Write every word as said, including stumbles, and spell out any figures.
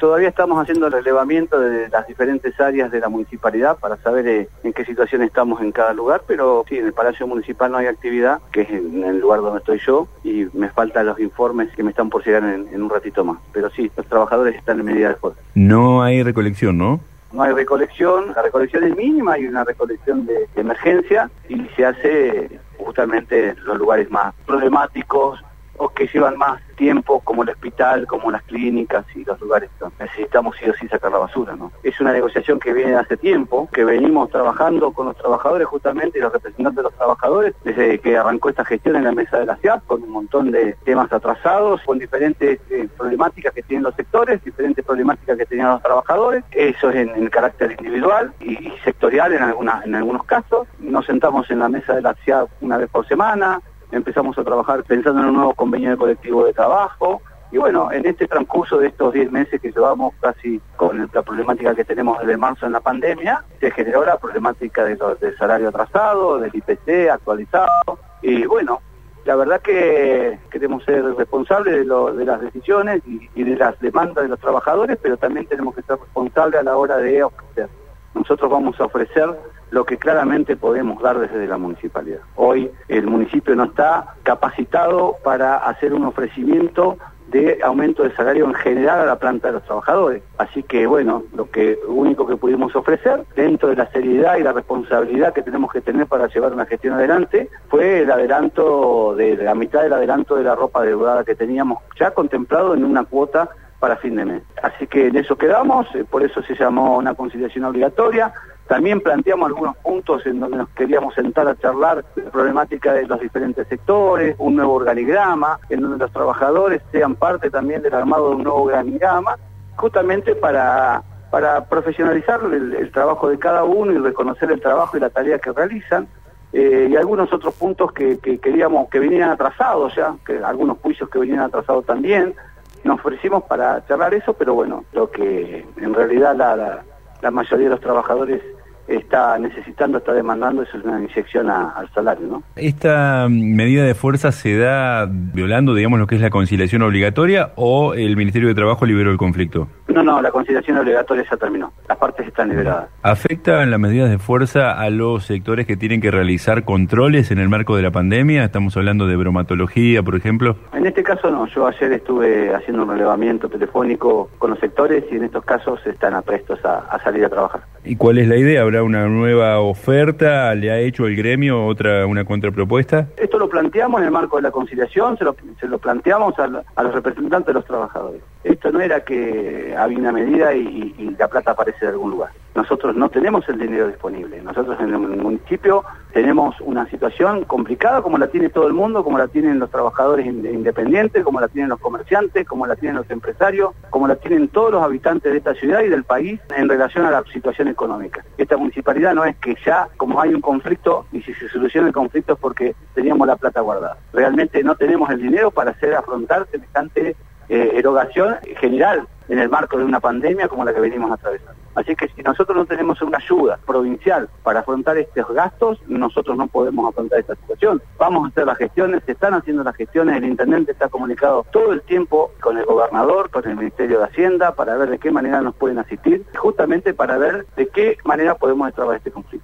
Todavía estamos haciendo el relevamiento de las diferentes áreas de la municipalidad para saber eh, en qué situación estamos en cada lugar, pero sí, en el Palacio Municipal no hay actividad, que es en el lugar donde estoy yo, y me faltan los informes que me están por llegar en, en un ratito más. Pero sí, los trabajadores están en medida de fuerza. No hay recolección, ¿no? No hay recolección, la recolección es mínima, hay una recolección de, de emergencia y se hace justamente en los lugares más problemáticos o que llevan más tiempo, como el hospital, como las clínicas y los lugares donde necesitamos sí o sí sacar la basura, ¿no? Es una negociación que viene hace tiempo, que venimos trabajando con los trabajadores justamente y los representantes de los trabajadores desde que arrancó esta gestión en la mesa de la C I A P, con un montón de temas atrasados, con diferentes eh, problemáticas que tienen los sectores, diferentes problemáticas que tenían los trabajadores, eso es en, en carácter individual y, y sectorial en, alguna, en algunos casos. Nos sentamos en la mesa de la C I A P una vez por semana, empezamos a trabajar pensando en un nuevo convenio de colectivo de trabajo, y bueno, en este transcurso de estos diez meses que llevamos casi con la problemática que tenemos desde marzo en la pandemia, se generó la problemática de lo, del salario atrasado, del I P C actualizado, y bueno, la verdad que queremos ser responsables de, lo, de las decisiones y, y de las demandas de los trabajadores, pero también tenemos que ser responsables a la hora de ofrecer. Nosotros vamos a ofrecer lo que claramente podemos dar desde la municipalidad. Hoy el municipio no está capacitado para hacer un ofrecimiento de aumento de salario en general a la planta de los trabajadores. Así que bueno, lo que lo único que pudimos ofrecer, dentro de la seriedad y la responsabilidad que tenemos que tener para llevar una gestión adelante, fue el adelanto de, de la mitad del adelanto de la ropa deudada que teníamos ya contemplado en una cuota para fin de mes. Así que en eso quedamos, eh, por eso se llamó una conciliación obligatoria. También planteamos algunos puntos en donde nos queríamos sentar a charlar la problemática de los diferentes sectores, un nuevo organigrama, en donde los trabajadores sean parte también del armado de un nuevo organigrama, justamente para, para profesionalizar el, el trabajo de cada uno y reconocer el trabajo y la tarea que realizan. Eh, y algunos otros puntos que, que queríamos que vinieran atrasados ya, que algunos juicios que venían atrasados también. Nos ofrecimos para charlar eso, pero bueno, lo que en realidad la, la, la mayoría de los trabajadores está necesitando, está demandando, eso es una inyección a, al salario, ¿no? ¿Esta medida de fuerza se da violando, digamos, lo que es la conciliación obligatoria o el Ministerio de Trabajo liberó el conflicto? No, no, la conciliación obligatoria ya terminó, las partes están liberadas. ¿Afectan las medidas de fuerza a los sectores que tienen que realizar controles en el marco de la pandemia? Estamos hablando de bromatología, por ejemplo. En este caso no, yo ayer estuve haciendo un relevamiento telefónico con los sectores y en estos casos están aprestos a, a salir a trabajar. ¿Y cuál es la idea? ¿Habrá una nueva oferta? ¿Le ha hecho el gremio otra una contrapropuesta? Esto lo planteamos en el marco de la conciliación, se lo, se lo planteamos a, a los representantes de los trabajadores. Esto no era que había una medida y, y la plata aparece de algún lugar. Nosotros no tenemos el dinero disponible. Nosotros en el municipio tenemos una situación complicada como la tiene todo el mundo, como la tienen los trabajadores independientes, como la tienen los comerciantes, como la tienen los empresarios, como la tienen todos los habitantes de esta ciudad y del país en relación a la situación económica. Esta municipalidad no es que ya, como hay un conflicto, y si se soluciona el conflicto es porque teníamos la plata guardada. Realmente no tenemos el dinero para hacer afrontar semejante eh, erogación general en el marco de una pandemia como la que venimos atravesando. Así que si nosotros no tenemos una ayuda provincial para afrontar estos gastos, nosotros no podemos afrontar esta situación. Vamos a hacer las gestiones, se están haciendo las gestiones, el intendente está comunicado todo el tiempo con el gobernador, con el Ministerio de Hacienda, para ver de qué manera nos pueden asistir, justamente para ver de qué manera podemos destrabar este conflicto.